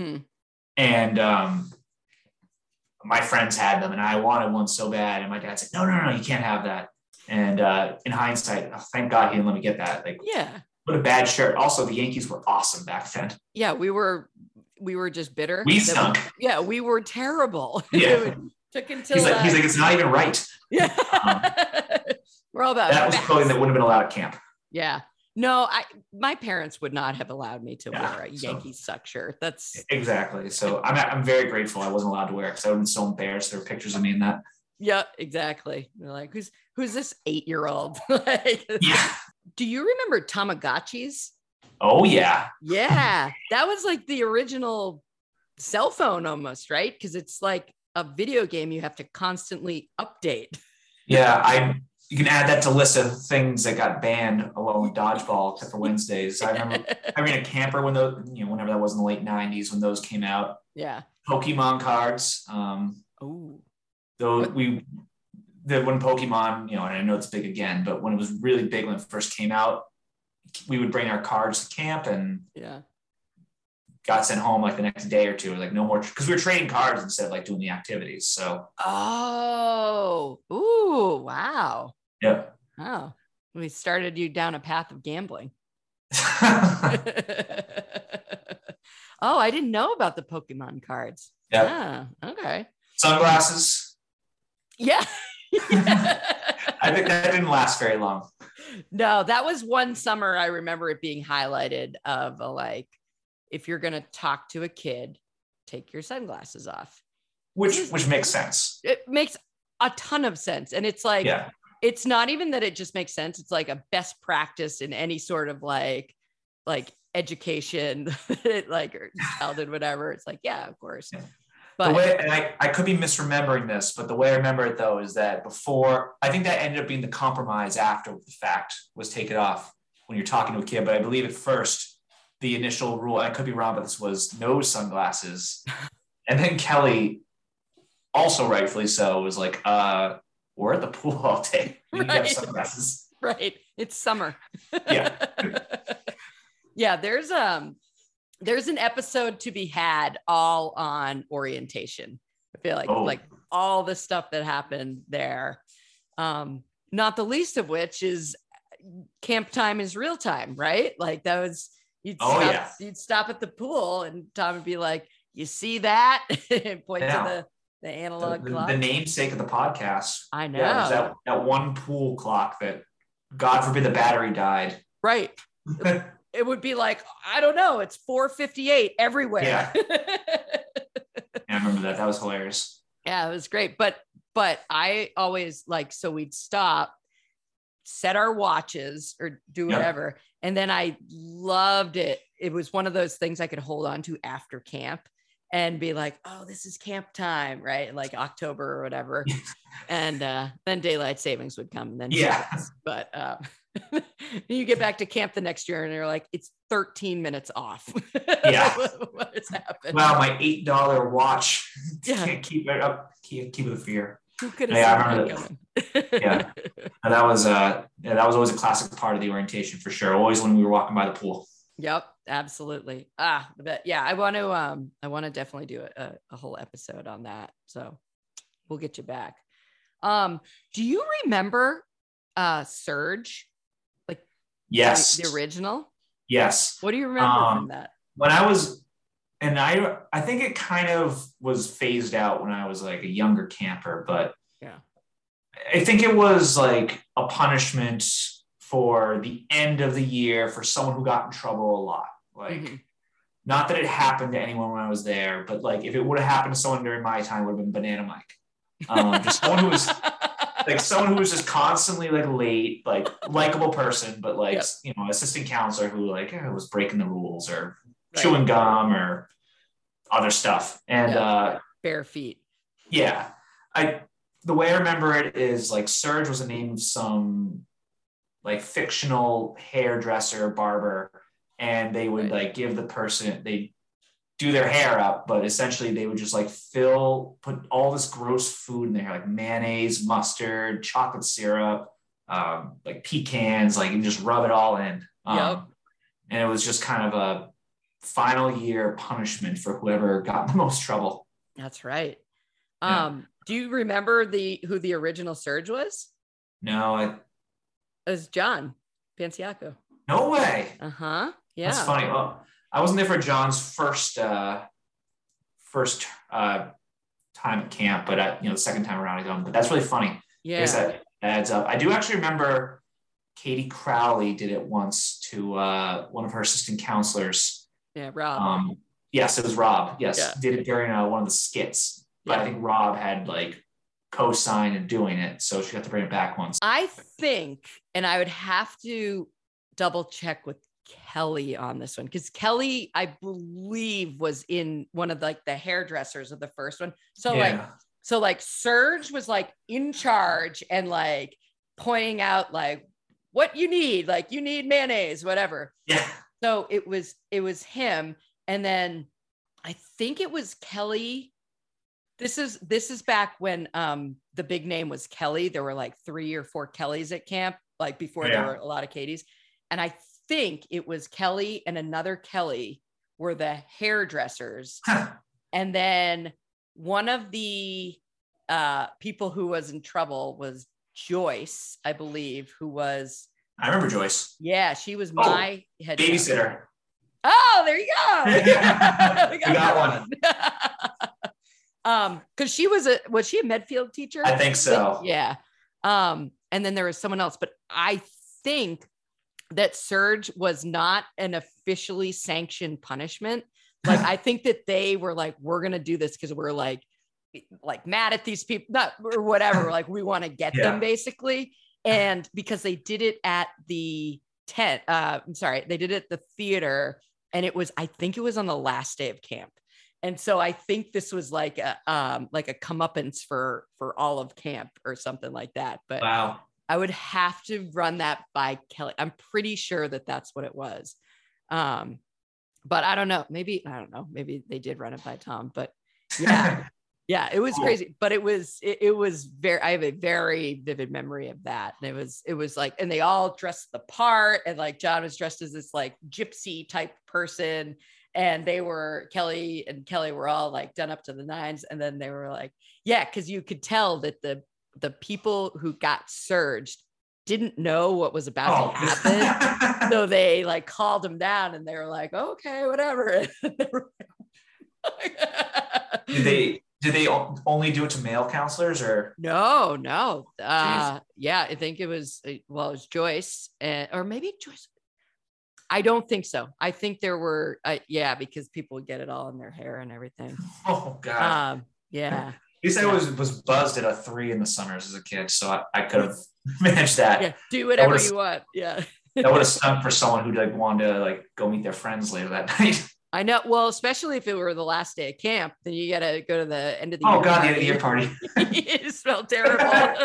and my friends had them, and I wanted one so bad. And my dad said, "No, you can't have that." And in hindsight, thank God he didn't let me get that. Like, what a bad shirt. Also, the Yankees were awesome back then. Yeah, we were just bitter. We stunk. We were terrible. Yeah. Took until he's like, it's not even right. Yeah. We're all about that was clothing that wouldn't have been allowed at camp. Yeah. No, my parents would not have allowed me to wear a Yankees suck shirt. That's exactly. So I'm very grateful I wasn't allowed to wear it because I would have been so embarrassed. There were pictures of me in that. Yeah, exactly. They're like, who's this 8-year-old? Like, yeah. Do you remember Tamagotchis? Oh yeah. Yeah. That was like the original cell phone almost, right? Because it's like a video game you have to constantly update. Yeah, you can add that to list of things that got banned along with dodgeball, except for Wednesdays. I remember having a camper when whenever that was in the late 90s when those came out. Yeah. Pokemon cards. When Pokemon, and I know it's big again, but when it was really big when it first came out, we would bring our cards to camp and got sent home like the next day or two. Like no more, because we were trading cards instead of like doing the activities. So. Ooh, wow. Yeah. Oh, we started you down a path of gambling. Oh, I didn't know about the Pokemon cards. Yeah. Okay. Sunglasses. Yeah. I think that didn't last very long. No, that was one summer. I remember it being highlighted of if you're going to talk to a kid, take your sunglasses off. Which makes sense. It makes a ton of sense. And it's like, it's not even that it just makes sense. It's like a best practice in any sort of like education, or childhood, whatever. It's like, yeah, of course. Yeah. But the way, and I could be misremembering this, but the way I remember it though, is that before, I think that ended up being the compromise after the fact was taken off when you're talking to a kid. But I believe at first, the initial rule, and I could be wrong, but this was no sunglasses. And then Kelly, also rightfully so, was like, we're at the pool all day. We need to have sunglasses. Right. It's summer. Yeah. Yeah. There's an episode to be had all on orientation. I feel like all the stuff that happened there. Not the least of which is camp time is real time, right? Like that was, you'd stop at the pool and Tom would be like, you see that? And point to the analog clock. The namesake of the podcast. I know. Yeah, that one pool clock that, God forbid, the battery died. Right. It would be like, I don't know, it's 4:58 everywhere. Yeah. I remember that. That was hilarious. Yeah, it was great. But I always so we'd stop, set our watches or do whatever. And then I loved it. It was one of those things I could hold on to after camp and be like, oh, this is camp time, right? Like October or whatever. And then daylight savings would come. And then but you get back to camp the next year and you're like, it's 13 minutes off. Yeah. What has happened? Wow, my $8 watch can't keep it up. Can't keep it with fear. Who could have seen that coming? Yeah. And that was always a classic part of the orientation for sure. Always when we were walking by the pool. Yep, absolutely. But yeah, I want to definitely do a whole episode on that. So we'll get you back. Do you remember Surge? Like yes, the original? Yes. What do you remember from that? When I was, and I think it kind of was phased out when I was like a younger camper, but yeah, I think it was like a punishment for the end of the year for someone who got in trouble a lot. Like Not that it happened to anyone when I was there, but like if it would have happened to someone during my time, it would have been Banana Mike. Just someone who was just constantly like late, like likable person, but like, Yep. assistant counselor who like was breaking the rules or Right. chewing gum or other stuff. And bare feet. Yeah. The way I remember it is like Serge was the name of some like fictional hairdresser, barber, and they would like give the person, they do their hair up, but essentially they would just like put all this gross food in there, like mayonnaise, mustard, chocolate syrup, like pecans, like, and just rub it all in. And it was just kind of a final year punishment for whoever got in the most trouble. That's right. Do you remember who the original Serge was? No, it was John Panciaco. No way. Yeah. That's funny. Well, I wasn't there for John's first time at camp, but the second time around I go. But that's really funny. Yeah. I guess that adds up. I do actually remember Katie Crowley did it once to one of her assistant counselors. Yeah, Rob. Yes, it was Rob. Yes, did it during one of the skits. But I think Rob had like co-signed in doing it, so she got to bring it back once. I think, and I would have to double check with Kelly on this one, because Kelly, I believe, was in one of like the hairdressers of the first one. So like Serge was like in charge and like pointing out like what you need, like you need mayonnaise, whatever. Yeah. So it was him, and then I think it was Kelly. This is back when the big name was Kelly. There were like 3 or 4 Kellys at camp, like before there were a lot of Katies. And I think it was Kelly and another Kelly were the hairdressers. And then one of the people who was in trouble was Joyce, I believe, who was... I remember Joyce. Yeah, she was my head babysitter. Oh, there you go. We got one. Because she was she a Medfield teacher? I think so. Yeah. And then there was someone else, but I think that Serge was not an officially sanctioned punishment. Like, I think that they were like, we're going to do this because we're like mad at these people, not or whatever. Like, we want to get them basically. And because they did it at the they did it at the theater, and I think it was on the last day of camp. And so I think this was like a comeuppance for all of camp or something like that. But wow, I would have to run that by Kelly. I'm pretty sure that that's what it was. But I don't know. Maybe they did run it by Tom, but yeah, yeah, it was crazy. But it was I have a very vivid memory of that. And it was like, and they all dressed the part, and like John was dressed as this like gypsy type person. And Kelly were all like done up to the nines. And then they were like, yeah, because you could tell that the people who got surged didn't know what was about to happen. So they like called them down, and they were like, okay, whatever. Did they only do it to male counselors or? No. Yeah, I think it was Joyce, or maybe Joyce. I don't think so. I think there were, because people would get it all in their hair and everything. Oh God. Yeah. At least I was buzzed at a 3 in the summers as a kid, so I could have managed that. Yeah, do whatever you want. Yeah. That would have stunk for someone who like wanted to like go meet their friends later that night. I know. Well, especially if it were the last day of camp, then you got to go to the end of the year. Oh God, the end of the year party. It smelled terrible.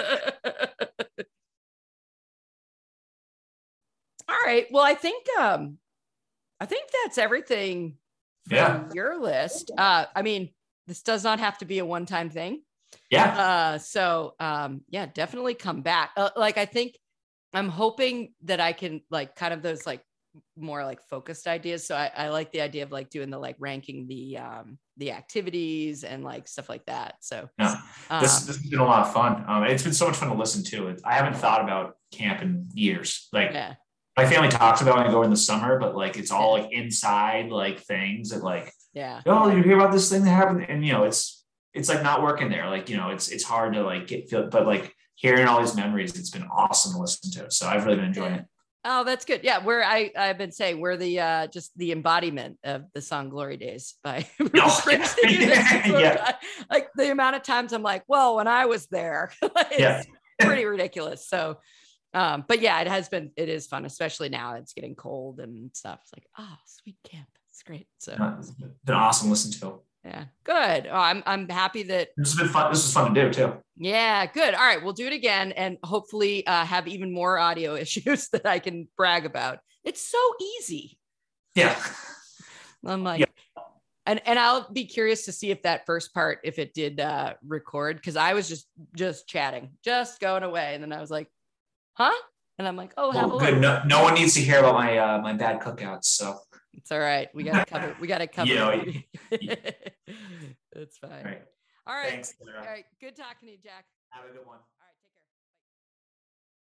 All right. Well, I think that's everything from your list. I mean, this does not have to be a one-time thing. Yeah. Definitely come back. I think I'm hoping that I can like kind of those like more like focused ideas. So I like the idea of like doing the like ranking the activities and like stuff like that. So this has been a lot of fun. It's been so much fun to listen to. I haven't thought about camp in years. My family talks about when I go in the summer, but like it's all like inside like things that like, oh, you hear about this thing that happened, and it's like not working there. Like it's hard to like but like hearing all these memories, it's been awesome to listen to. So I've really been enjoying it. Oh, that's good. Yeah, I've been saying we're the just the embodiment of the song "Glory Days" by Bruce Springsteen. Yeah. Like the amount of times I'm like, well, when I was there, it's pretty ridiculous. So, but yeah, it is fun, especially now it's getting cold and stuff. It's like, oh, sweet camp. It's great. So it's been awesome to listen to. Yeah, good. Oh, I'm happy that this has been fun. This was fun to do too. Yeah, good. All right, we'll do it again and hopefully have even more audio issues that I can brag about. It's so easy. Yeah. I'm like, and I'll be curious to see if that first part, if it did record, because I was just chatting, just going away, and then I was like, huh? And I'm like, oh, well, good. No one needs to hear about my my bad cookouts, so it's all right. We got to cover. We got to cover. It's fine. All right. All right. Thanks. All right. Good talking to you, Jack. Have a good one.